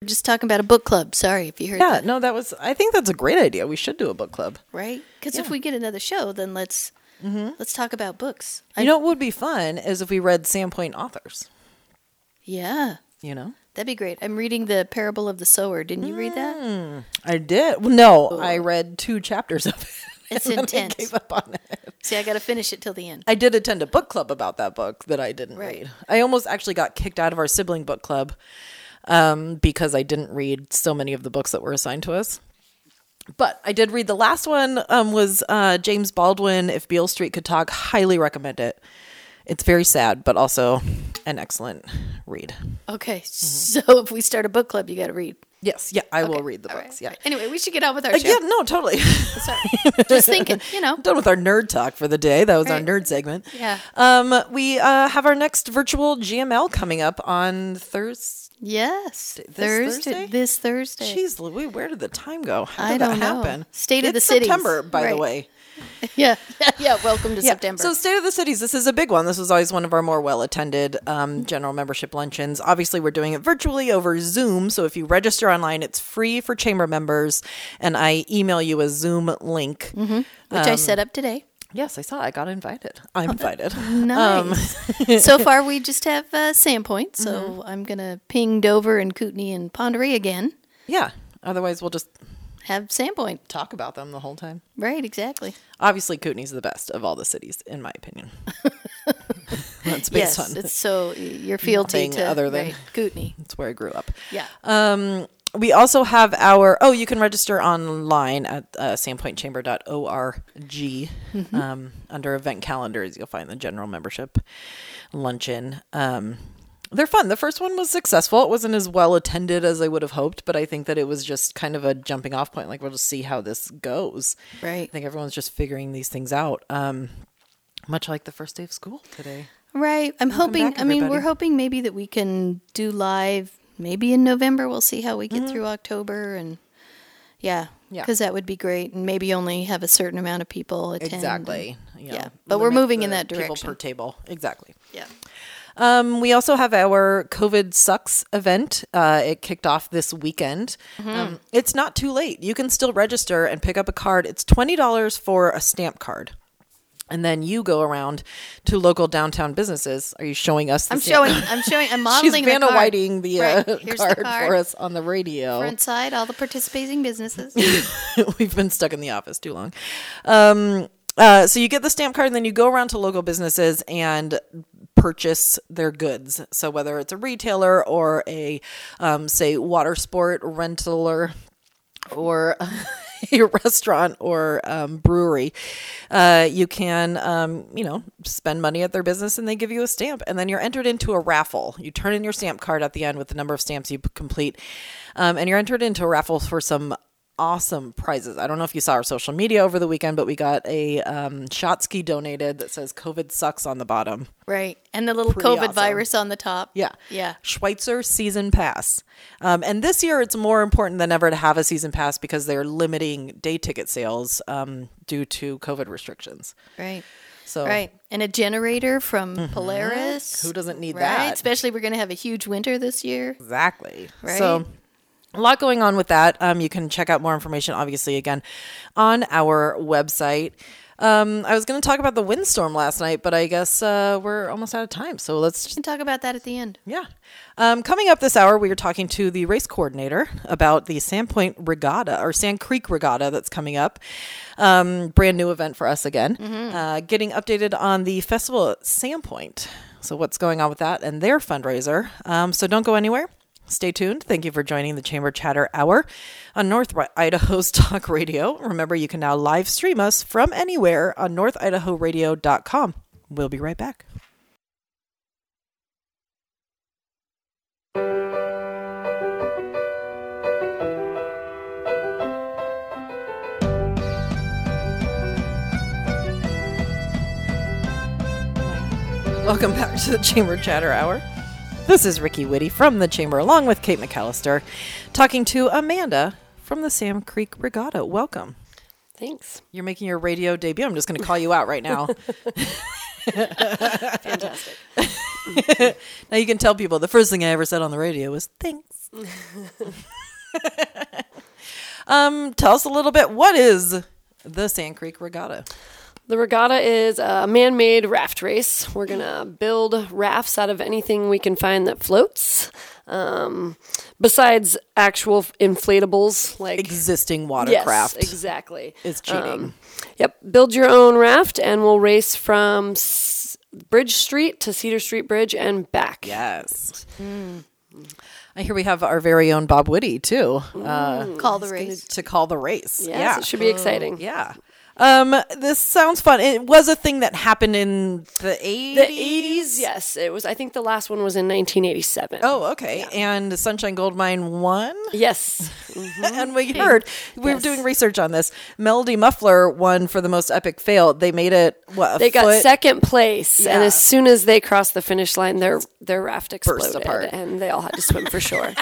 Just talking about a book club. Sorry if you heard that. No, I think that's a great idea. We should do a book club. Right? Because if we get another show, then let's talk about books. You know what would be fun is if we read Sandpoint authors. Yeah. You know? That'd be great. I'm reading The Parable of the Sower. Didn't you read that? I did. Well, no, I read 2 chapters of it. It's and intense. I gave up on it. See, I got to finish it till the end. I did attend a book club about that book that I didn't read. I almost actually got kicked out of our sibling book club because I didn't read so many of the books that were assigned to us. But I did read the last one was James Baldwin, If Beale Street Could Talk. Highly recommend it. It's very sad, but also an excellent read. Okay. So if we start a book club, you got to read. Yes. Yeah, I will read the books. Right. Anyway, we should get on with our show. Yeah, no, totally. Sorry. Just thinking, Done with our nerd talk for the day. That was our nerd segment. Yeah. We have our next virtual GML coming up on Thursday. Yes. Thursday? This Thursday. Jeez, Louis, where did the time go? How did I don't that happen? know. State of the It's Cities. September, by the way. Yeah. Welcome to September. So State of the Cities, this is a big one. This was always one of our more well-attended general membership luncheons. Obviously, we're doing it virtually over Zoom. So if you register online, it's free for chamber members. And I email you a Zoom link. Which I set up today. Yes, I saw. I got invited. I'm invited. Nice. So far, we just have Sandpoint. So I'm going to ping Dover and Kootenai and Pend Oreille again. Yeah. Otherwise, we'll just have Sandpoint. Talk about them the whole time. Right, exactly. Obviously, Kootenai's the best of all the cities, in my opinion. That's based on it's so your fealty to other than Kootenai. That's where I grew up. Yeah. We also have you can register online at sandpointchamber.org. Under event calendars, you'll find the general membership luncheon. They're fun. The first one was successful. It wasn't as well attended as I would have hoped, but I think that it was just kind of a jumping off point. Like, we'll just see how this goes. Right. I think everyone's just figuring these things out. Much like the first day of school today. Right. We're hoping maybe that we can do live maybe in November. We'll see how we get through October. And because that would be great. And maybe only have a certain amount of people attend. Exactly. But we're moving in that direction. People per table. Exactly. Yeah. We also have our COVID Sucks event. It kicked off this weekend. It's not too late. You can still register and pick up a card. It's $20 for a stamp card. And then you go around to local downtown businesses. Are you showing us the I'm modeling She's Vanna the card. Whiting the card for us on the radio. Front side, all the participating businesses. We've been stuck in the office too long. So you get the stamp card and then you go around to local businesses and purchase their goods. So whether it's a retailer or a, say, water sport rentaler or a restaurant or brewery, you can, spend money at their business and they give you a stamp. And then you're entered into a raffle. You turn in your stamp card at the end with the number of stamps you complete. And you're entered into a raffle for some awesome prizes. I don't know if you saw our social media over the weekend, but we got a shot ski donated that says COVID Sucks on the bottom. Right. And the little COVID virus on the top. Yeah. Yeah. Schweitzer season pass. And this year it's more important than ever to have a season pass because they're limiting day ticket sales due to COVID restrictions. Right. So, right. And a generator from Polaris. Who doesn't need right? that? Especially we're going to have a huge winter this year. Exactly. Right. So a lot going on with that. You can check out more information, obviously, again, on our website. I was going to talk about the windstorm last night, but I guess we're almost out of time. So let's talk about that at the end. Yeah. Coming up this hour, we are talking to the race coordinator about the Sandpoint Regatta or Sand Creek Regatta that's coming up. Brand new event for us again. Getting updated on the festival at Sandpoint. So what's going on with that and their fundraiser. So don't go anywhere. Stay tuned. Thank you for joining the Chamber Chatter Hour on North Idaho's Talk Radio. Remember, you can now live stream us from anywhere on northidahoradio.com. We'll be right back. Welcome back to the Chamber Chatter Hour. This is Ricky Whitty from the Chamber, along with Kate McAllister, talking to Amanda from the Sand Creek Regatta. Welcome. Thanks. You're making your radio debut. I'm just going to call you out right now. Fantastic. Now you can tell people the first thing I ever said on the radio was thanks. Tell us a little bit. What is the Sand Creek Regatta? The regatta is a man-made raft race. We're going to build rafts out of anything we can find that floats. Besides actual inflatables, like existing watercraft. Yes, exactly. Is cheating. Yep. Build your own raft, and we'll race from Bridge Street to Cedar Street Bridge and back. Yes. I hear we have our very own Bob Whitty too. Call the race. To call the race. Yes, Yeah. it should be exciting. Yeah. This sounds fun. It was a thing that happened in the 80s? The 80s, yes. It was. I think the last one was in 1987. Oh, okay. Yeah. And Sunshine Goldmine won? Yes. And we heard, we were doing research on this. Melody Muffler won for the most epic fail. They made it, They got second place. Yeah. And as soon as they crossed the finish line, their raft exploded. Burst apart. And they all had to swim for shore.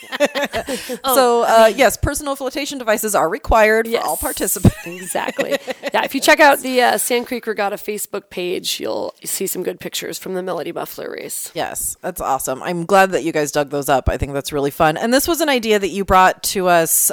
Yes, personal flotation devices are required for all participants. Exactly. Yeah, if you check out the Sand Creek Regatta Facebook page, you'll see some good pictures from the Melody Muffler race. Yes, that's awesome. I'm glad that you guys dug those up. I think that's really fun. And this was an idea that you brought to us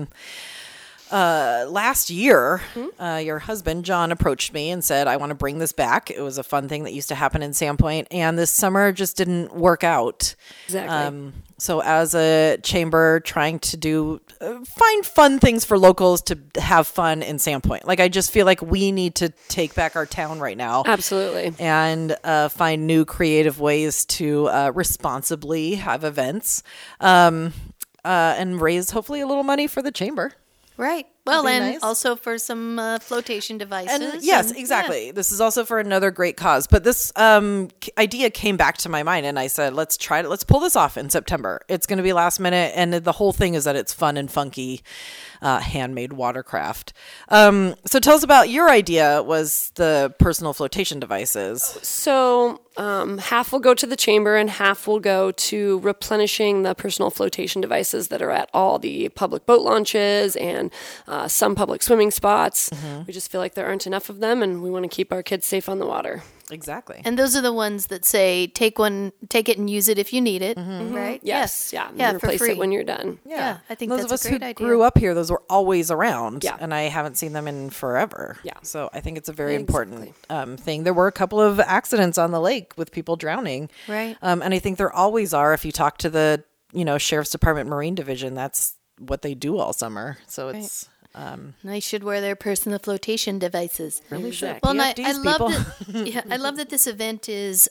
last year. Your husband, John, approached me and said, I want to bring this back. It was a fun thing that used to happen in Sandpoint, and this summer just didn't work out. Exactly. So as a chamber trying to do, find fun things for locals to have fun in Sandpoint. Like, I just feel like we need to take back our town right now. Absolutely. And find new creative ways to responsibly have events and raise hopefully a little money for the chamber. Right. Well, and also for some flotation devices. And yes, exactly. Yeah. This is also for another great cause. But this idea came back to my mind, and I said, let's try it. Let's pull this off in September. It's going to be last minute, and the whole thing is that it's fun and funky, handmade watercraft. So tell us about your idea was the personal flotation devices. So half will go to the chamber, and half will go to replenishing the personal flotation devices that are at all the public boat launches and some public swimming spots. We just feel like there aren't enough of them, and we want to keep our kids safe on the water. Exactly. And those are the ones that say, take it and use it if you need it, right? Yes. Yeah. Yeah, replace for free. it when you're done. Yeah, I think those that's of us a great who idea. grew up here, those were always around. Yeah. And I haven't seen them in forever. Yeah. So I think it's a very important thing. There were a couple of accidents on the lake with people drowning. Right. And I think there always are. If you talk to the, Sheriff's Department Marine Division, that's what they do all summer. So it's... They should wear their personal flotation devices. Really should. Well, I love that. I love that this event is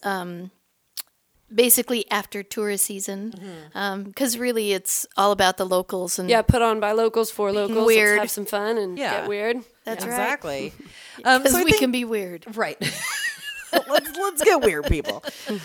basically after tourist season, because really it's all about the locals and put on by locals for locals. Weird. Let's have some fun and get weird. That's right. Exactly. Because we can be weird, right? let's get weird, people.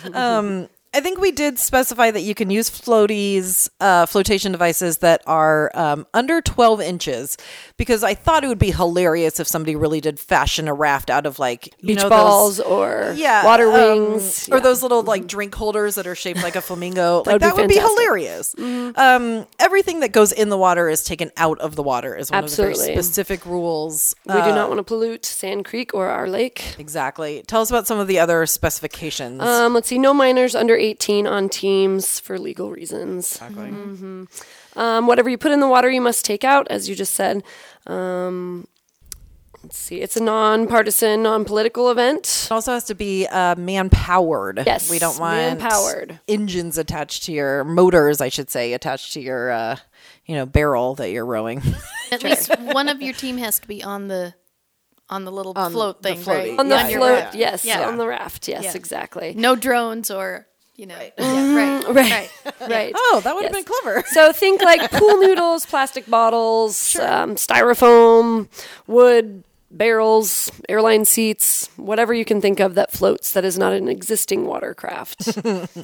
I think we did specify that you can use flotation devices that are under 12 inches, because I thought it would be hilarious if somebody really did fashion a raft out of beach balls or water wings. Or those little drink holders that are shaped like a flamingo. That would be hilarious. Everything that goes in the water is taken out of the water is one of the very specific rules. We do not want to pollute Sand Creek or our lake. Exactly. Tell us about some of the other specifications. Let's see. No minors under 18 on teams for legal reasons. Exactly. Whatever you put in the water, you must take out, as you just said. Let's see. It's a non-partisan, non-political event. It also has to be man-powered. Yes, we don't want man-powered engines attached to your motors, I should say, attached to your barrel that you're rowing. At least one of your team has to be on the little float thing, right? On the float, raft. yes. Yeah. On the raft, yes, exactly. No drones or... Right. Right. Oh, that would have been clever. So think pool noodles, plastic bottles, styrofoam, wood, barrels, airline seats, whatever you can think of that floats that is not an existing watercraft.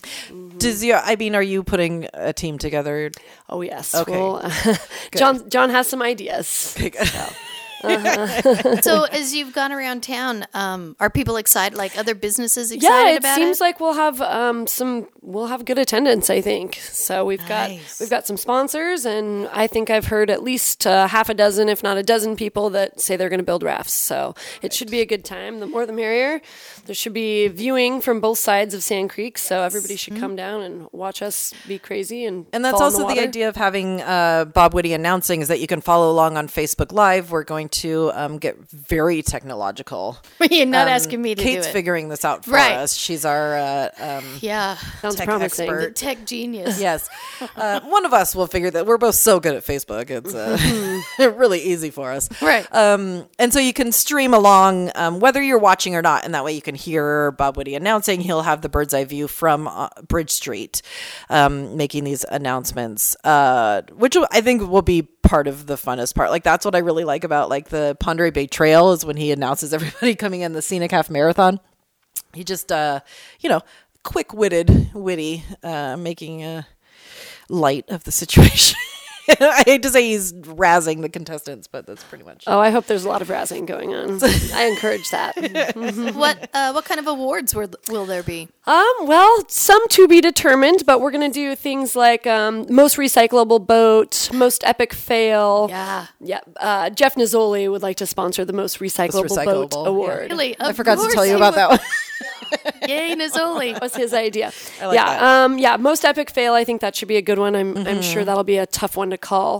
Are you putting a team together? Oh, yes. Okay. Well, John has some ideas. Okay, good. So as you've gone around town, are people excited? Like other businesses excited about it? Yeah, it seems like we'll have good attendance. I think so. We've got some sponsors, and I think I've heard at least half a dozen, if not a dozen, people that say they're going to build rafts. So it should be a good time. The more, the merrier. There should be viewing from both sides of Sand Creek, so everybody should come down and watch us be crazy and that's also the idea of having Bob Whitty announcing is that you can follow along on Facebook Live. We're going to get very technological. You're not asking me to Kate's do it. figuring this out for us. She's our sounds tech promising. expert. The tech genius. Yes. One of us will figure that. We're both so good at Facebook. It's really easy for us. Right. And so you can stream along whether you're watching or not, and that way you can hear Bob Whitty announcing. He'll have the bird's eye view from Bridge Street making these announcements, which I think will be part of the funnest part. Like that's what I really like about like the Ponderay Bay Trail is when he announces everybody coming in the Scenic Half Marathon. He just, quick-witted, witty, making light of the situation. I hate to say he's razzing the contestants, but that's pretty much. Oh, I hope there's a lot of razzing going on. I encourage that. What kind of awards will there be? Well, some to be determined, but we're going to do things like most recyclable boat, most epic fail. Yeah. Jeff Nizzoli would like to sponsor the most recyclable boat award. Yeah. Really? I forgot to tell you about that one. Yay, Nizzoli. That was his idea. I like that. Most epic fail. I think that should be a good one. I'm sure that'll be a tough one to call.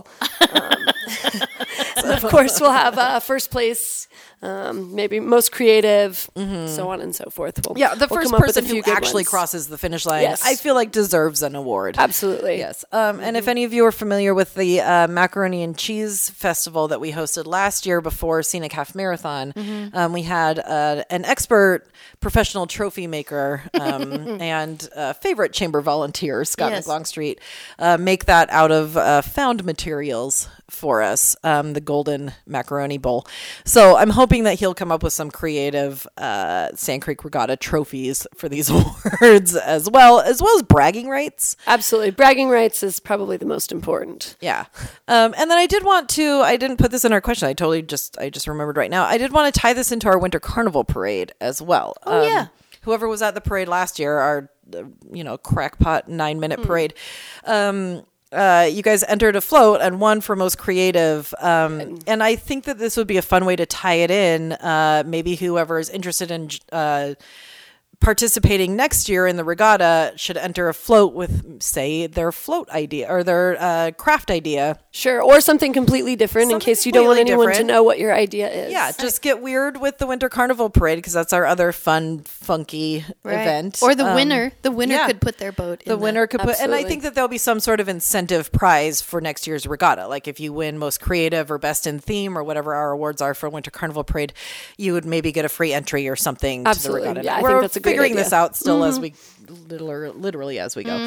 Of course, we'll have first place, maybe most creative, so on and so forth. The first person who actually crosses the finish line, yes. I feel like deserves an award. Absolutely. Yes. And if any of you are familiar with the Macaroni and Cheese Festival that we hosted last year before Scenic Half Marathon, we had an expert professional trophy maker and favorite chamber volunteer, Scott McLongstreet, make that out of found materials for us, the Golden Macaroni Bowl. So I'm hoping that he'll come up with some creative Sand Creek Regatta trophies for these awards as well as bragging rights. Absolutely. Bragging rights is probably the most important. Yeah. And then I didn't put this in our question. I just remembered right now. I did want to tie this into our Winter Carnival Parade as well. Oh, yeah. Whoever was at the parade last year, our, crackpot 9-minute parade, you guys entered a float and won for most creative. And I think that this would be a fun way to tie it in. Maybe whoever is interested in participating next year in the regatta should enter a float with, say, their float idea or their craft idea. Sure, or something completely different in case you don't want anyone to know what your idea is. Yeah, just get weird with the Winter Carnival Parade because that's our other fun, funky event. Or the winner. The winner could put their boat in. The winner could put, and I think that there'll be some sort of incentive prize for next year's regatta. Like if you win most creative or best in theme or whatever our awards are for Winter Carnival Parade, you would maybe get a free entry or something to the regatta. Yeah, I think that's a great figuring idea. This out still as we literally as we go.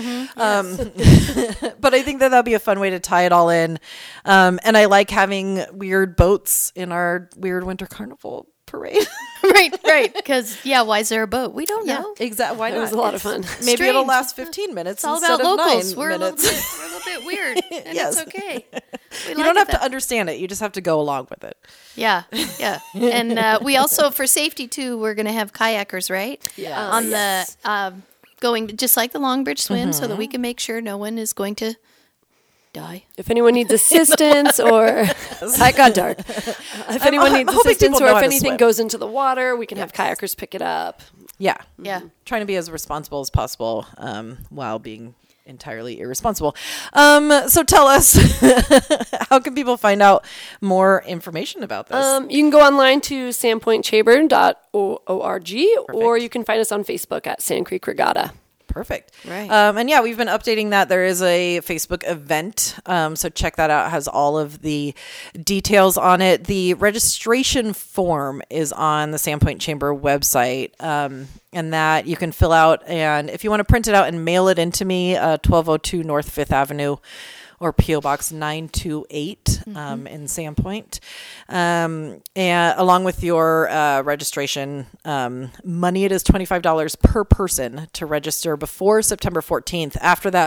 But I think that that'd be a fun way to tie it all in. And I like having weird boats in our weird Winter Carnival Parade. right. Because, why is there a boat? We don't know. Exactly. Why not? It was a lot of fun. Maybe it'll last 15 minutes it's all instead about of locals. 9 we're minutes. We're a little bit weird, and it's okay. You don't have to understand it. You just have to go along with it. Yeah. And we also, for safety, too, we're going to have kayakers, right? Yeah. On the, going just like the Long Bridge Swim so that we can make sure no one is going to die. If anyone needs assistance or it got dark. If anyone needs assistance or if anything goes into the water, we can have kayakers pick it up. Yeah. Trying to be as responsible as possible while being entirely irresponsible. So tell us, how can people find out more information about this? You can go online to sandpointchamber.org or you can find us on Facebook at Sand Creek Regatta. Perfect. Right. And we've been updating that. There is a Facebook event. So check that out. It has all of the details on it. The registration form is on the Sandpoint Chamber website. And that you can fill out. And if you want to print it out and mail it into me, 1202 North 5th Avenue or P.O. Box 928 in Sandpoint. And along with your registration money, it is $25 per person to register before September 14th. After that,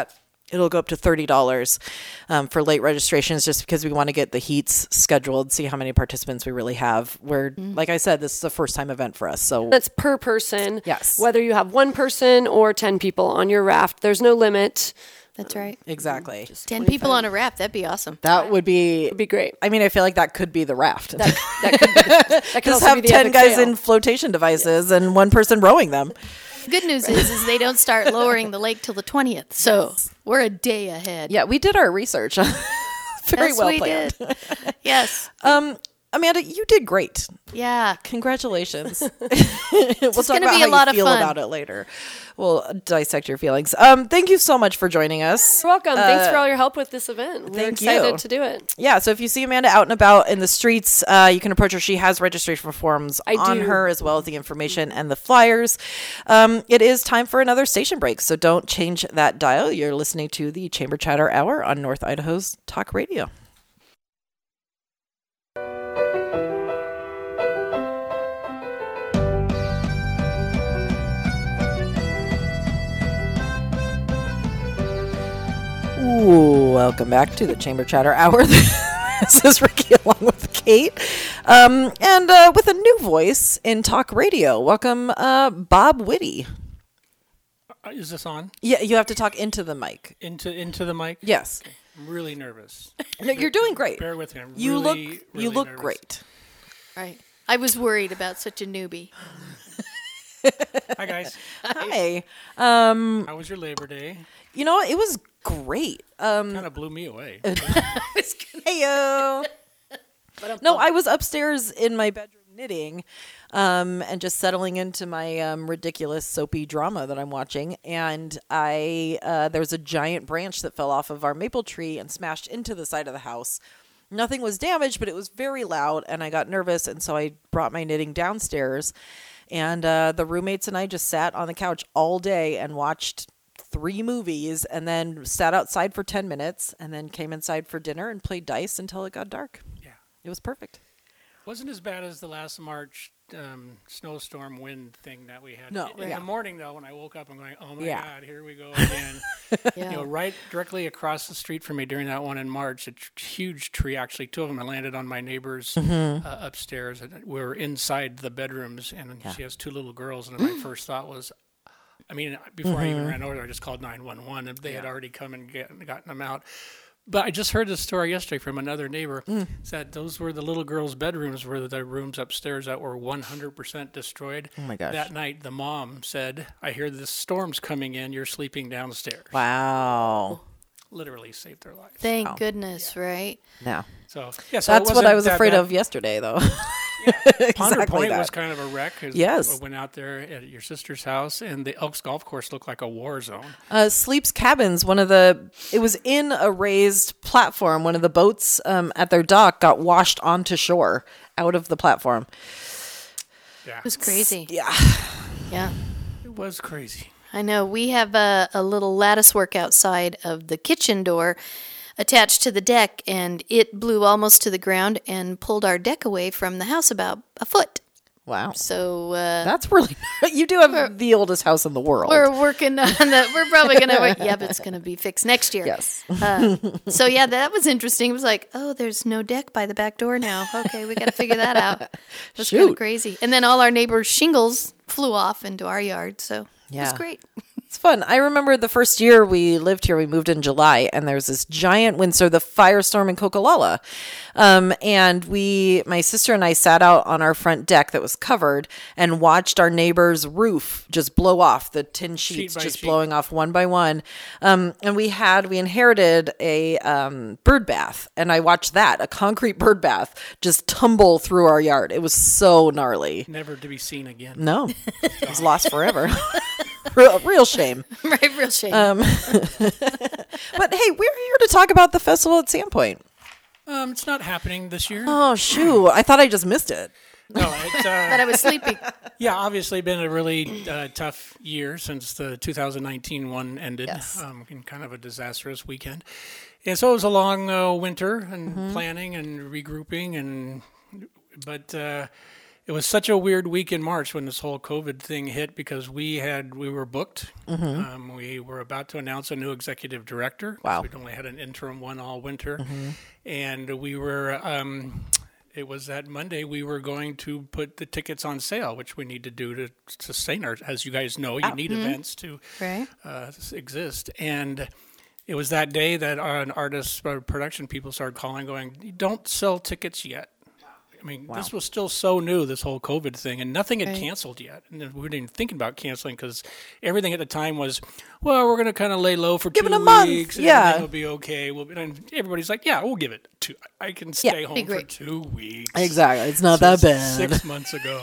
it'll go up to $30 for late registrations, just because we want to get the heats scheduled, see how many participants we really have. Like I said, this is a first-time event for us. So that's per person. Yes. Whether you have one person or 10 people on your raft, there's no limit. That's right. Exactly. 10 people on a raft. That'd be awesome. That would be great. I mean, I feel like that could be the raft. That could Just also have be the 10 epic guys fail. in flotation devices and one person rowing them. Good news is they don't start lowering the lake till the 20th. So we're a day ahead. Yeah, we did our research. Very Yes, well we planned. did. Yes. Amanda, you did great. Yeah. Congratulations. We'll talk gonna about be how a lot you of feel fun. about it later. We'll dissect your feelings. Thank you so much for joining us. You're welcome. Thanks for all your help with this event. We're thank excited you. to do it. Yeah, so if you see Amanda out and about in the streets, you can approach her. She has registration forms on do. her, as well as the information and the flyers. It is time for another station break, so don't change that dial. You're listening to the Chamber Chatter Hour on North Idaho's Talk Radio. Ooh, welcome back to the Chamber Chatter Hour. This is Ricky along with Kate. And with a new voice in talk radio. Welcome, Bob Whitty. Is this on? Yeah, you have to talk into the mic. Into the mic? Yes. Okay. I'm really nervous. No, you're doing great. Bear with me. I'm You really look nervous. great. Right. I was worried about such a newbie. Hi, guys. Hi. How was your Labor Day? You know what? It was great. Kind of blew me away. Heyo. No, I was upstairs in my bedroom knitting, and just settling into my ridiculous soapy drama that I'm watching. And there was a giant branch that fell off of our maple tree and smashed into the side of the house. Nothing was damaged, but it was very loud, and I got nervous, and so I brought my knitting downstairs. And the roommates and I just sat on the couch all day and watched 3 movies, and then sat outside for 10 minutes, and then came inside for dinner and played dice until it got dark. Yeah. It was perfect. Wasn't as bad as the last March snowstorm wind thing that we had. No, In yeah. the morning, though, when I woke up, I'm going, oh, my Yeah. God, here we go again. Yeah. You know, right directly across the street from me during that one in March, a huge tree, actually, 2 of them, landed on my neighbor's upstairs. And we were inside the bedrooms, and she has 2 little girls, and my first thought was, I mean, before I even ran over there, I just called 911, and they had already come and gotten them out. But I just heard this story yesterday from another neighbor, said those were the little girls' bedrooms, were the rooms upstairs that were 100% destroyed. Oh, my gosh. That night, the mom said, I hear the storm's coming in, you're sleeping downstairs. Wow. Literally saved their lives. Thank goodness, right? No. So That's what I was afraid of yesterday, though. Ponder Exactly Point that. was kind of a wreck. Yes. I went out there at your sister's house, and the Elks Golf Course looked like a war zone. Sleep's Cabins, it was in a raised platform. One of the boats at their dock got washed onto shore out of the platform. Yeah. It was crazy. Yeah. Yeah. It was crazy. I know. We have a little lattice work outside of the kitchen door attached to the deck, and it blew almost to the ground and pulled our deck away from the house about a foot. Wow. So That's really, you do have the oldest house in the world. we're working on that. We're probably going to, yeah, but it's going to be fixed next year. Yes. So, yeah, that was interesting. It was like, oh, there's no deck by the back door now. Okay, we got to figure that out. That's kind Shoot. of crazy. And then all our neighbors' shingles flew off into our yard. So it was Yeah. great. It's fun. I remember the first year we lived here, we moved in July, and there was this giant windstorm, the firestorm in Coquilala. And my sister and I sat out on our front deck that was covered and watched our neighbor's roof just blow off, the tin sheets by just sheet. blowing off one by one. And we inherited a bird bath, and I watched a concrete bird bath just tumble through our yard. It was so gnarly. Never to be seen again. No, it was lost forever. Real shame. Right, real shame. But hey, we're here to talk about the festival at Sandpoint. It's not happening this year. Oh, shoot. I thought I just missed it. No, it's but I was sleeping. yeah, obviously been a really tough year since the 2019 one ended. Yes. In kind of a disastrous weekend. And so it was a long winter and planning and regrouping, but it was such a weird week in March when this whole COVID thing hit because we were booked. We were about to announce a new executive director. Wow. We'd only had an interim one all winter. And we were, it was that Monday we were going to put the tickets on sale, which we need to do to sustain our, as you guys know, you need events to exist. And it was that day that an artist, production people started calling going, don't sell tickets yet. I mean, this was still so new, this whole COVID thing, and nothing had canceled yet. And we weren't even thinking about canceling because everything at the time was, well, we're going to kind of lay low for 2 weeks. And everything will be okay. And everybody's like, yeah, we'll give it 2. I can stay home for 2 weeks. Exactly. It's not that bad. 6 months ago.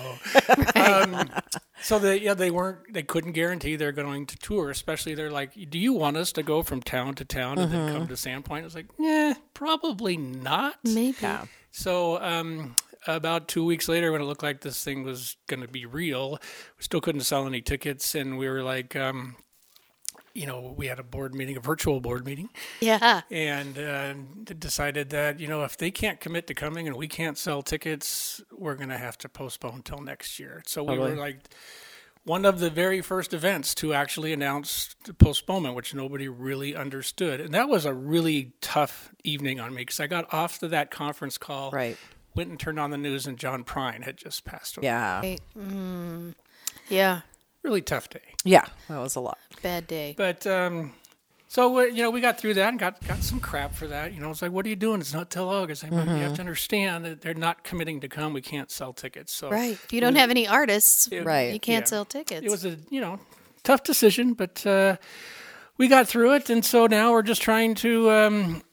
So they couldn't guarantee they're going to tour, especially they're like, do you want us to go from town to town and then come to Sandpoint? I was like, probably not. Maybe. Yeah. So about 2 weeks later, when it looked like this thing was going to be real, we still couldn't sell any tickets, and we were like, we had a virtual board meeting. Yeah. And decided that, if they can't commit to coming and we can't sell tickets, we're going to have to postpone until next year. So we were like one of the very first events to actually announce the postponement, which nobody really understood. And that was a really tough evening on me because I got off to that conference call. Right. Went and turned on the news, and John Prine had just passed away. Yeah. Right. Yeah. Really tough day. Yeah, that was a lot. Bad day. But so we got through that and got some crap for that. It's like, what are you doing? It's not till August. I mean, you have to understand that they're not committing to come. We can't sell tickets. So If you don't have any artists, Right. you can't sell tickets. It was a tough decision, but we got through it, and so now we're just trying to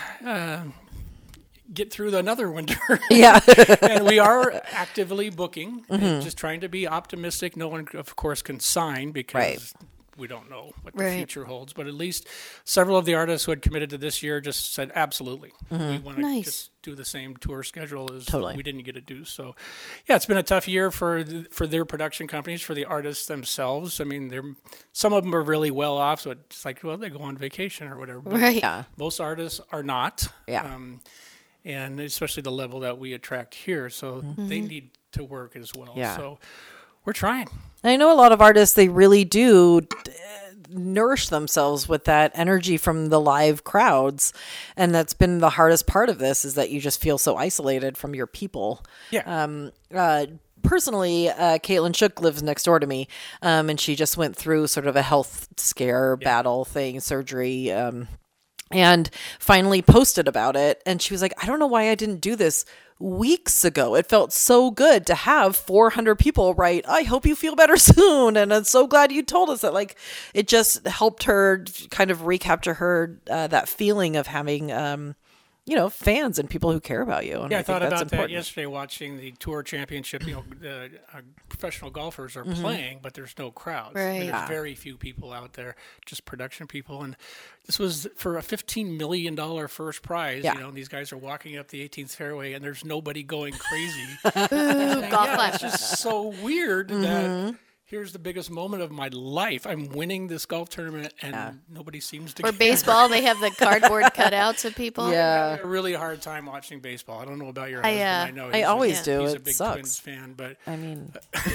get through another winter. Yeah. And we are actively booking, and just trying to be optimistic. No one, of course, can sign because we don't know what the future holds. But at least several of the artists who had committed to this year just said, absolutely. We want to just do the same tour schedule as we didn't get to do. So, yeah, it's been a tough year for their production companies, for the artists themselves. I mean, some of them are really well off, so it's like, well, they go on vacation or whatever. But most artists are not. Yeah. And especially the level that we attract here. So they need to work as well. Yeah. So we're trying. I know a lot of artists, they really do nourish themselves with that energy from the live crowds. And that's been the hardest part of this, is that you just feel so isolated from your people. Yeah. Personally, Caitlin Shook lives next door to me, and she just went through sort of a health scare battle thing, surgery, and finally posted about it. And she was like, I don't know why I didn't do this weeks ago. It felt so good to have 400 people write, I hope you feel better soon. And I'm so glad you told us that. Like, it just helped her kind of recapture her, that feeling of having, fans and people who care about you. And I thought about that yesterday watching the Tour Championship. Professional golfers are playing, but there's no crowds. Right. I mean, there's very few people out there, just production people. And this was for a $15 million first prize. Yeah. And these guys are walking up the 18th fairway, and there's nobody going crazy. Golf clap. It's just so weird that here's the biggest moment of my life. I'm winning this golf tournament, and nobody seems to. Or baseball, they have the cardboard cutouts of people. I have a really hard time watching baseball. I don't know about your husband. I know I always do. He's it a big sucks. Twins fan, but I mean,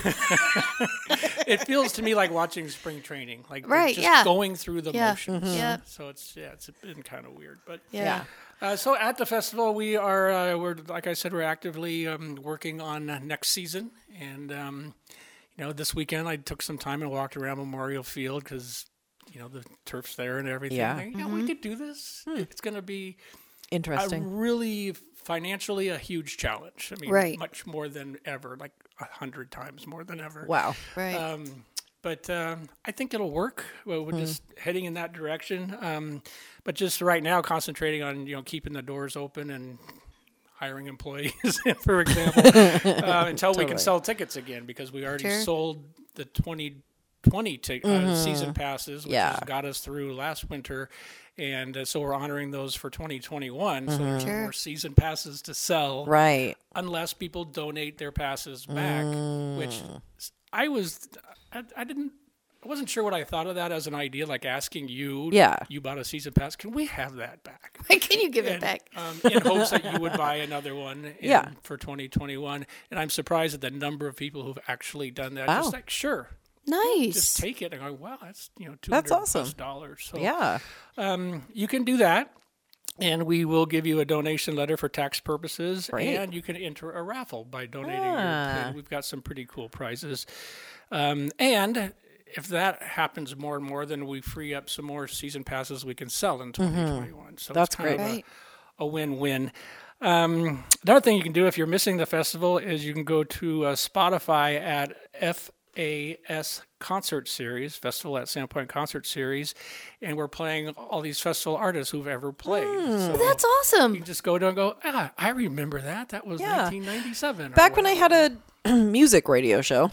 it feels to me like watching spring training, like going through the motions. Yeah. So it's been kind of weird, but Yeah. So at the festival, we're like I said, we're actively working on next season, and this weekend I took some time and walked around Memorial Field because the turf's there and everything. Yeah. We could do this. It's going to be interesting. Really financially a huge challenge. I mean, much more than ever, like 100 times more than ever. Wow. Right. But I think it'll work. We're just heading in that direction. But just right now, concentrating on keeping the doors open and hiring employees, for example, until we can sell tickets again, because we already sold the 2020 season passes, which has got us through last winter. And so we're honoring those for 2021. So there's more season passes to sell. Right. Unless people donate their passes back, which I I wasn't sure what I thought of that as an idea, like asking you. Yeah. You bought a season pass. Can we have that back? Can you give it back? In hopes that you would buy another one for 2021. And I'm surprised at the number of people who've actually done that. Wow. Just like, sure. Nice. Just take it and go, wow, that's $200 That's awesome. $+. So, Yeah. You can do that. And we will give you a donation letter for tax purposes. Great. And you can enter a raffle by donating your pig. We've got some pretty cool prizes. And if that happens more and more, then we free up some more season passes we can sell in 2021. So That's it's kind great. of a win-win. Another thing you can do if you're missing the festival is you can go to Spotify at FAS Concert Series, Festival at Sandpoint Concert Series, and we're playing all these festival artists who've ever played. So That's awesome. you just go down and go, I remember that. That was 1997. Back when I had a music radio show,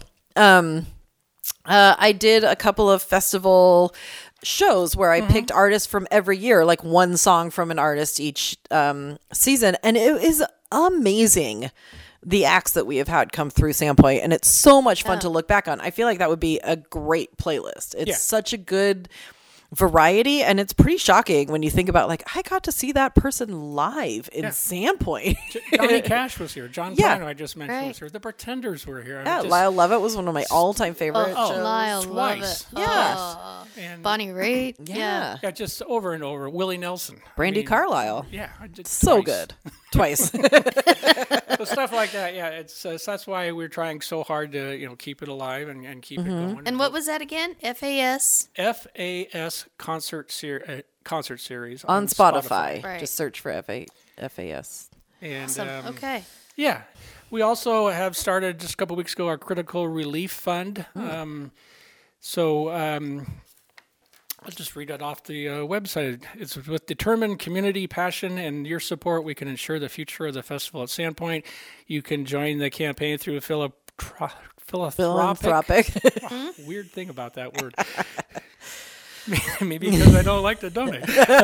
I did a couple of festival shows where I picked artists from every year, like one song from an artist each season. And it is amazing, the acts that we have had come through Sandpoint. And it's so much fun to look back on. I feel like that would be a great playlist. It's such a good variety, and it's pretty shocking when you think about, like, I got to see that person live in Sandpoint. Johnny Cash was here. John Bryan, I just mentioned, was here. The Pretenders were here. Yeah, Lyle Lovett was one of my all-time favorite shows. Lyle Twice. Lovett. Yeah. And Bonnie Raitt. Yeah. yeah, just over and over. Willie Nelson. Brandy Carlisle. Yeah, I did So twice. good. Twice. So stuff like that. Yeah, it's so that's why we're trying so hard to keep it alive and keep it going. And what was that again? FAS? FAS concert series On Spotify. Right. Just search for FAS. And Awesome. Okay. yeah, we also have started just a couple weeks ago our Critical Relief Fund. I'll just read it off the website. It's with determined community passion and your support, we can ensure the future of the festival at Sandpoint. You can join the campaign through a philanthropic. Weird thing about that word. Maybe because I don't like to donate.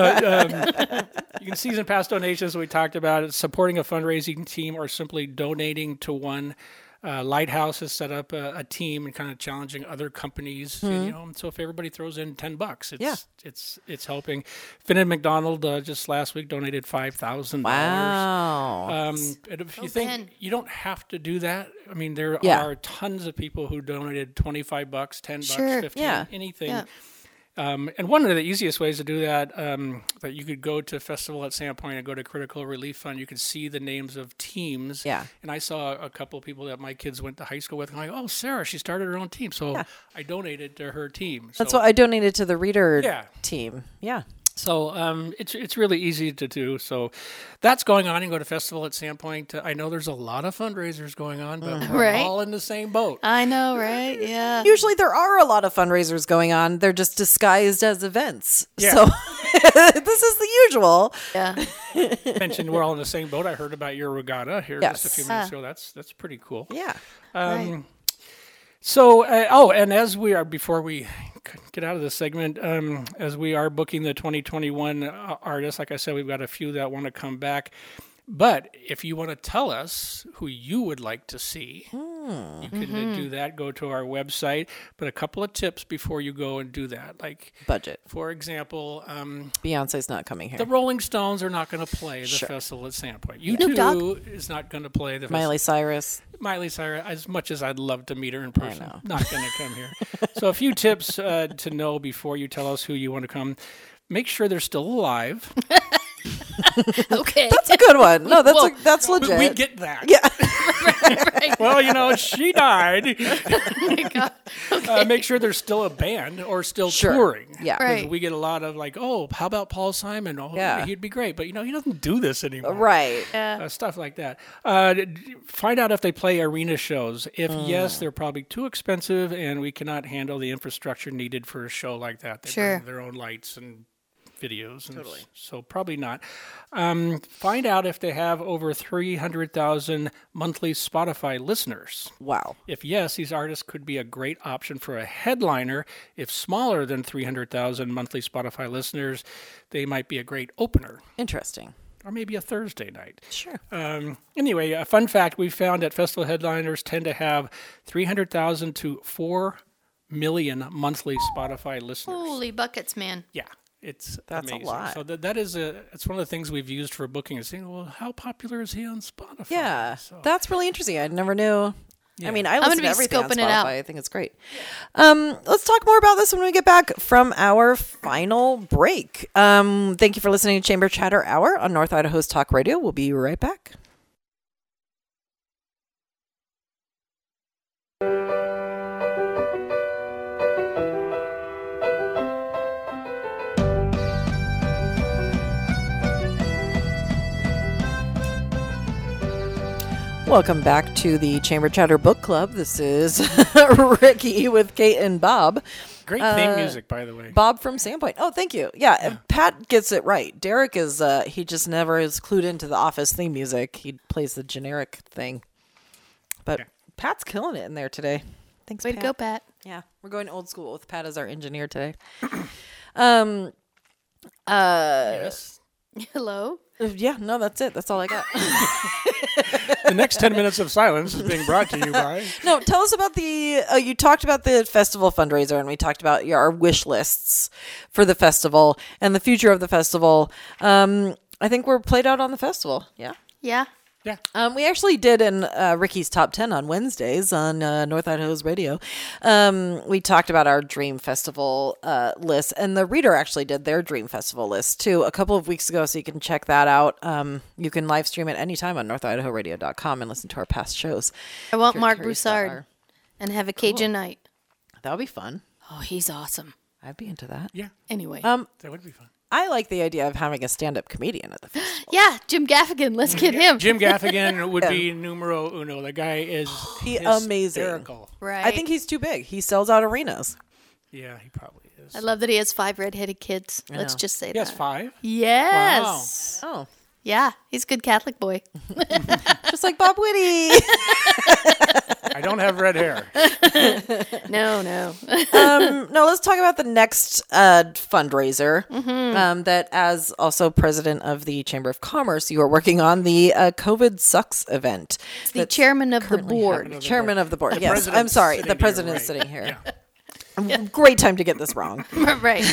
You can season pass donations. We talked about it, supporting a fundraising team or simply donating to one. Lighthouse has set up a team and kind of challenging other companies. So if everybody throws in $10, it's helping. Finn and McDonald just last week donated $5,000. Wow. And if you think you don't have to do that, I mean, there are tons of people who donated $25, $10, $15, anything. Yeah. And one of the easiest ways to do that, that you could go to Festival at Sandpoint and go to Critical Relief Fund. You can see the names of teams. Yeah. And I saw a couple of people that my kids went to high school with. And I'm like, oh, Sarah, she started her own team. So I donated to her team. That's what I donated to the reader team. Yeah. So it's really easy to do. So that's going on. You can go to Festival at Sandpoint. I know there's a lot of fundraisers going on, but we're all in the same boat. I know, right? Yeah. Usually there are a lot of fundraisers going on. They're just disguised as events. Yeah. So this is the usual. Yeah. Mentioned we're all in the same boat. I heard about your regatta here just a few minutes ago. That's pretty cool. Yeah. Right. So, and before we get out of this segment, as we are booking the 2021 artists, like I said, we've got a few that want to come back. But if you want to tell us who you would like to see, you can do that. Go to our website. But a couple of tips before you go and do that. Like budget. For example, Beyonce's not coming here. The Rolling Stones are not going to play the festival at Sandpoint. U2 is not going to play the festival. Miley Cyrus, as much as I'd love to meet her in person, not going to come here. So a few tips to know before you tell us who you want to come. Make sure they're still alive. Okay. That's a good one. No, that's legit. We get that. Yeah. right. Well, she died. Oh my God. Okay. Make sure there's still a band or still touring. Yeah. Right. We get a lot of like, how about Paul Simon? He'd be great. But, he doesn't do this anymore. Right. Stuff like that. Find out if they play arena shows. If yes, they're probably too expensive and we cannot handle the infrastructure needed for a show like that. They bring their own lights and videos. And so probably not. Find out if they have over 300,000 monthly Spotify listeners. Wow. If yes, these artists could be a great option for a headliner. If smaller than 300,000 monthly Spotify listeners, they might be a great opener. Interesting. Or maybe a Thursday night. Sure. Anyway, a fun fact we found that festival headliners tend to have 300,000 to 4 million monthly Spotify listeners. Holy buckets, man. Yeah. That's amazing. a lot. So it's one of the things we've used for booking is saying, well, how popular is he on Spotify? Yeah, So, that's really interesting. I never knew. Yeah. I mean, I gonna listen be to everything on scoping Spotify. it out. I think it's great. Let's talk more about this when we get back from our final break. Thank you for listening to Chamber Chatter Hour on North Idaho's Talk Radio. We'll be right back. Welcome back to the Chamber Chatter Book Club. This is Ricky with Kate and Bob. Great theme music, by the way. Bob from Sandpoint. Oh, thank you. Yeah, Pat gets it right. Derek is, he just never is clued into the Office theme music. He plays the generic thing. But Pat's killing it in there today. Thanks, Way Pat. to go, Pat. Yeah, we're going old school with Pat as our engineer today. Yes. Hello. Yeah, no, that's it. That's all I got. The next 10 minutes of silence is being brought to you by... No, tell us about you talked about the festival fundraiser, and we talked about our wish lists for the festival and the future of the festival. I think we're played out on the festival. Yeah. Yeah. Yeah. We actually did in Ricky's Top 10 on Wednesdays on North Idaho's radio. We talked about our Dream Festival list, and the Reader actually did their Dream Festival list too a couple of weeks ago, so you can check that out. You can live stream it anytime on northidahoradio.com and listen to our past shows. I want If you're Mark curious Broussard about and have a Cajun night. That would be fun. Oh, he's awesome. I'd be into that. Yeah. Anyway. That would be fun. I like the idea of having a stand-up comedian at the festival. Yeah, Jim Gaffigan. Let's get him. Jim Gaffigan would be numero uno. The guy is amazing. hysterical. Right. I think he's too big. He sells out arenas. Yeah, he probably is. I love that he has 5 redheaded kids. Let's know. just say He has that. 5? Yes. Oh, Yeah, he's a good Catholic boy. just like Bob Whitty. I don't have red hair. No. No, let's talk about the next fundraiser that, as also president of the Chamber of Commerce, you are working on the COVID Sucks event. The chairman of the board. Chairman of the board. Yes, president's I'm sorry. sitting The here, president is right. sitting here. Yeah. Great time to get this wrong. Right.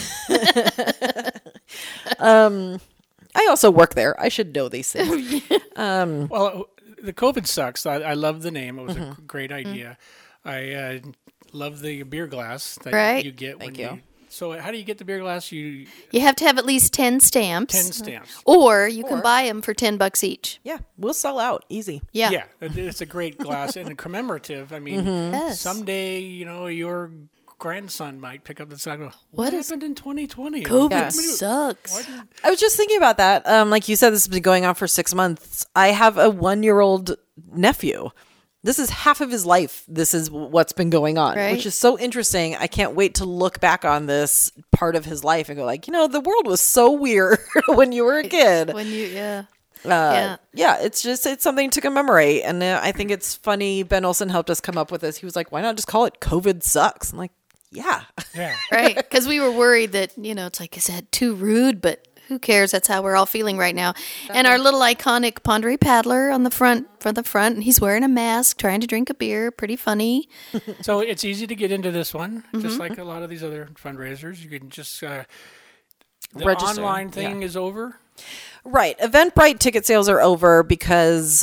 I also work there. I should know these things. Well, the COVID Sucks. I love the name. It was a great idea. I love the beer glass that Right. you get when you. So how do you get the beer glass? You You have to have at least 10 stamps. 10 stamps. Or you can buy them for $10 each. Yeah, we'll sell out easy. Yeah. Yeah, it's a great glass and commemorative. I mean, Yes. someday your grandson might pick up the song. What What is- happened in 2020? COVID Yeah. sucks. I was just thinking about that. Like you said, this has been going on for 6 months. I have a 1-year-old nephew. This is half of his life. This is what's been going on, Right. which is so interesting. I can't wait to look back on this part of his life and go like, the world was so weird when you were a kid. When you, yeah. Yeah, it's something to commemorate. And I think it's funny. Ben Olson helped us come up with this. He was like, why not just call it COVID Sucks? I'm like, yeah. Yeah. Right. Because we were worried that, it's like, is that too rude? But who cares? That's how we're all feeling right now. And our little iconic Ponderay paddler on the front, and he's wearing a mask, trying to drink a beer. Pretty funny. So it's easy to get into this one, just like a lot of these other fundraisers. You can just the Register, online thing is over. Right. Eventbrite ticket sales are over because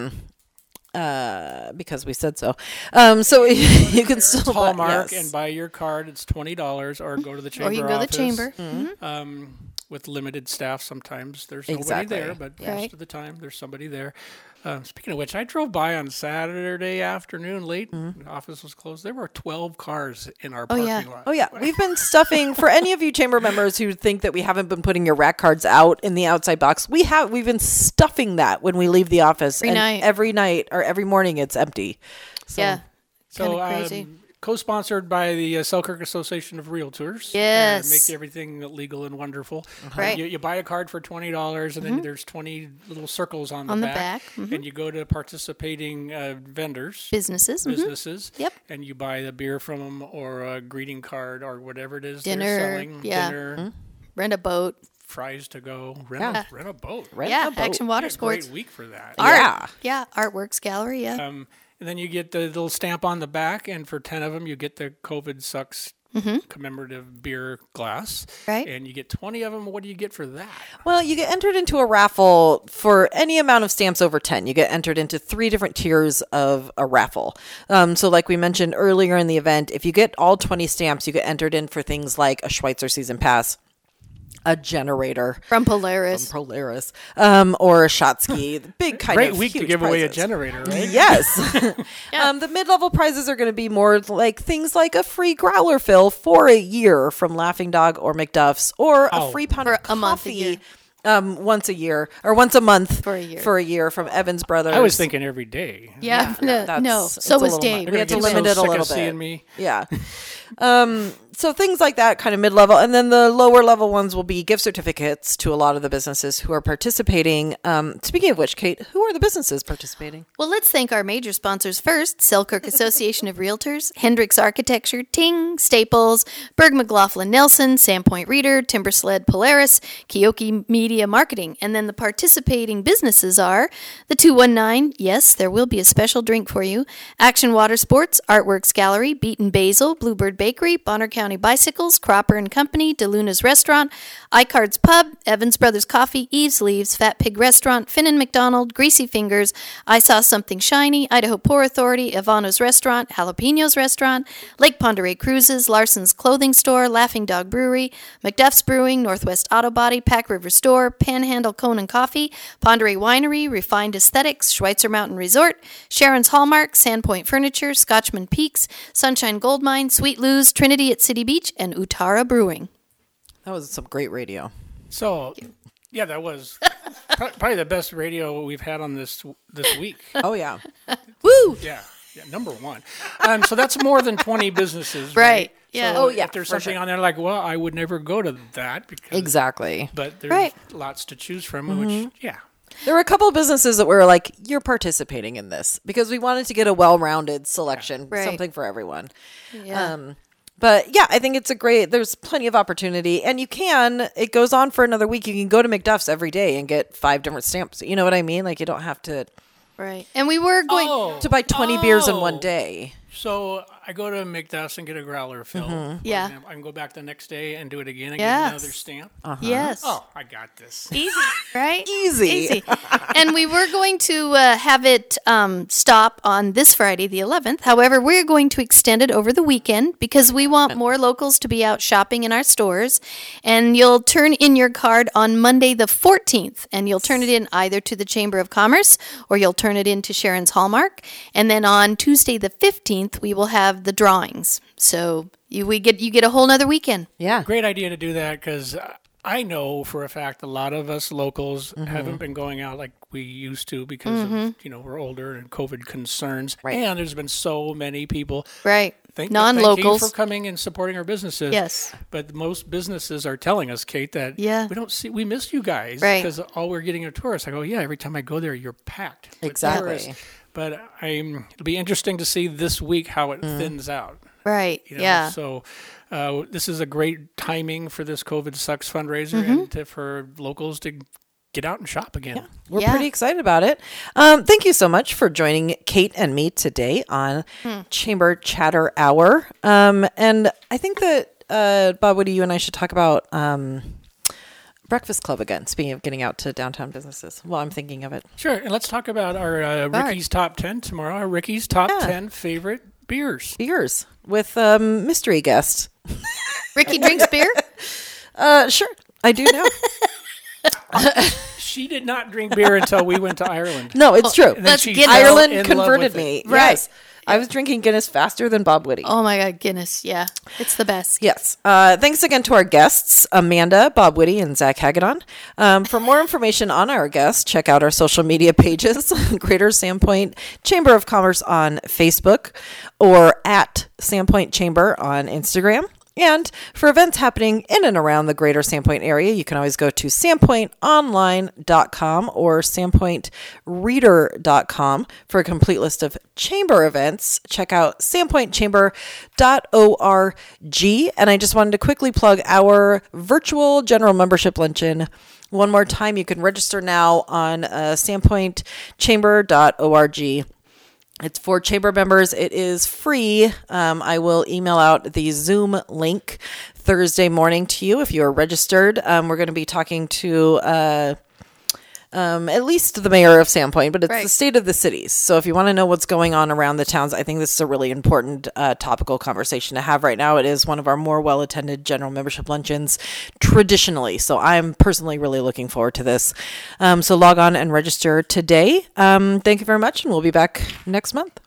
we said so. So you can still buy, Hallmark yes. and buy your card. It's $20, or go to the chamber Or you can go to office. the chamber. With limited staff, sometimes there's nobody Exactly. there, but Yeah. most Right. of the time there's somebody there. Speaking of which, I drove by on Saturday afternoon late. The office was closed. There were 12 cars in our parking lot. Oh yeah, we've been stuffing for any of you chamber members who think that we haven't been putting your rack cards out in the outside box. We've been stuffing that when we leave the office, every night or every morning it's empty. So, Yeah. So Kinda crazy. co-sponsored by the Selkirk Association of Realtors. Yes. Make everything legal and wonderful. Right. You buy a card for $20, and then there's 20 little circles on the back. And you go to participating vendors. Businesses. Businesses. Yep. And you buy the beer from them, or a greeting card, or whatever it is Dinner, they're selling. yeah. Dinner, Rent a boat. fries to go. Rent a boat. Rent Yeah. a boat. Action water What a sports. great week for that. Yeah. Yeah. Artworks gallery. Yeah. And And then you get the little stamp on the back, and for 10 of them, you get the COVID Sucks commemorative beer glass. Right. And you get 20 of them. What do you get for that? Well, you get entered into a raffle for any amount of stamps over 10. You get entered into 3 different tiers of a raffle. So like we mentioned earlier in the event, if you get all 20 stamps, you get entered in for things like a Schweitzer season pass, a generator from Polaris, or a Shotsky. The big kind Great of week to huge give away a prizes. generator, right? Yes. The mid-level prizes are going to be more like things like a free growler fill for a year from Laughing Dog or McDuff's, or a free pound of a month, a coffee once a year or once a month for a year from Evans Brothers. I was thinking every day. Yeah, no. it's So a was little Dave. much. We had to You're limit so it a sick little of seeing bit. me. Yeah. So things like that, kind of mid-level. And then the lower level ones will be gift certificates to a lot of the businesses who are participating. Speaking of which, Kate, who are the businesses participating? Well, let's thank our major sponsors first: Selkirk Association of Realtors, Hendricks Architecture, Ting, Staples, Berg McLaughlin Nelson, Sandpoint Reader, Timbersled Polaris, Kioki Media Marketing. And then the participating businesses are the 219, yes, there will be a special drink for you, Action Water Sports, Artworks Gallery, Beaten Basil, Bluebird Bakery, Bonner County Bicycles, Cropper and Company, DeLuna's Restaurant, iCards Pub, Evans Brothers Coffee, Eve's Leaves, Fat Pig Restaurant, Finn and McDonald, Greasy Fingers, I Saw Something Shiny, Idaho Pour Authority, Ivano's Restaurant, Jalapenos Restaurant, Lake Ponderay Cruises, Larson's Clothing Store, Laughing Dog Brewery, McDuff's Brewing, Northwest Auto Body, Pack River Store, Panhandle Cone and Coffee, Ponderay Winery, Refined Aesthetics, Schweitzer Mountain Resort, Sharon's Hallmark, Sandpoint Furniture, Scotchman Peaks, Sunshine Gold Mine, Sweet Lou's, Trinity at City Beach, and Utara Brewing. That was some great radio. So, yeah, that was probably the best radio we've had on this week. Oh, yeah. Woo! Yeah, number one. So that's more than 20 businesses, Right. Yeah. So Oh, yeah, if there's for something sure. on there like, well, I would never go to that because Exactly. But there's Right. lots to choose from, which There were a couple of businesses that were like, you're participating in this because we wanted to get a well-rounded selection, Right. something for everyone. Yeah. But yeah, I think there's plenty of opportunity, and it goes on for another week. You can go to McDuff's every day and get 5 different stamps. You know what I mean? Like, you don't have to Right. And we were going buy 20 beers in one day. So I go to McDuff's and get a growler fill. for Yeah. example. I can go back the next day and do it again and Yes. get another stamp. Yes. Oh, I got this. Easy, right? Easy. And we were going to have it stop on this Friday, the 11th. However, we're going to extend it over the weekend because we want more locals to be out shopping in our stores. And you'll turn in your card on Monday, the 14th. And you'll turn it in either to the Chamber of Commerce or you'll turn it in to Sharon's Hallmark. And then on Tuesday, the 15th, we will have the drawings. So you get a whole nother weekend. Yeah. Great idea to do that because I know for a fact a lot of us locals haven't been going out like we used to because of, we're older and COVID concerns. Right. And there's been so many people. Right. Thank Non-locals. you for coming and supporting our businesses. Yes. But most businesses are telling us, Kate, that we miss you guys Right. because all we're getting are tourists. I go, yeah, every time I go there, you're packed. with Exactly. tourists. But it'll be interesting to see this week how it thins out. Right. Yeah. So this is a great timing for this COVID Sucks fundraiser and for locals to get out and shop again. We're pretty excited about it. Thank you so much for joining Kate and me today on Chamber Chatter Hour. And I think that, Bob Woody, you and I should talk about Breakfast Club again, speaking of getting out to downtown businesses. Well, I'm thinking of it. Sure. And let's talk about our Ricky's Top 10 tomorrow. Our Ricky's Top 10 favorite beers. Beers with mystery guest. Ricky drinks beer? Sure. I do know. She did not drink beer until we went to Ireland. No, it's true. And then she Guinness. fell Ireland in love converted with it. me. Right. Yes. I was drinking Guinness faster than Bob Woody. Oh my God, Guinness. Yeah. It's the best. Yes. Thanks again to our guests, Amanda, Bob Woody, and Zach Hagedon. For more information on our guests, check out our social media pages, Greater Sandpoint Chamber of Commerce on Facebook or at Sandpoint Chamber on Instagram. And for events happening in and around the greater Sandpoint area, you can always go to sandpointonline.com or sandpointreader.com for a complete list of chamber events. Check out sandpointchamber.org. And I just wanted to quickly plug our virtual general membership luncheon. One more time, you can register now on sandpointchamber.org. It's for chamber members. It is free. I will email out the Zoom link Thursday morning to you if you are registered. We're going to be talking to at least the mayor of Sandpoint, but it's the state of the cities. So if you want to know what's going on around the towns, I think this is a really important topical conversation to have right now. It is one of our more well-attended general membership luncheons traditionally. So I'm personally really looking forward to this. So log on and register today. Thank you very much, and we'll be back next month.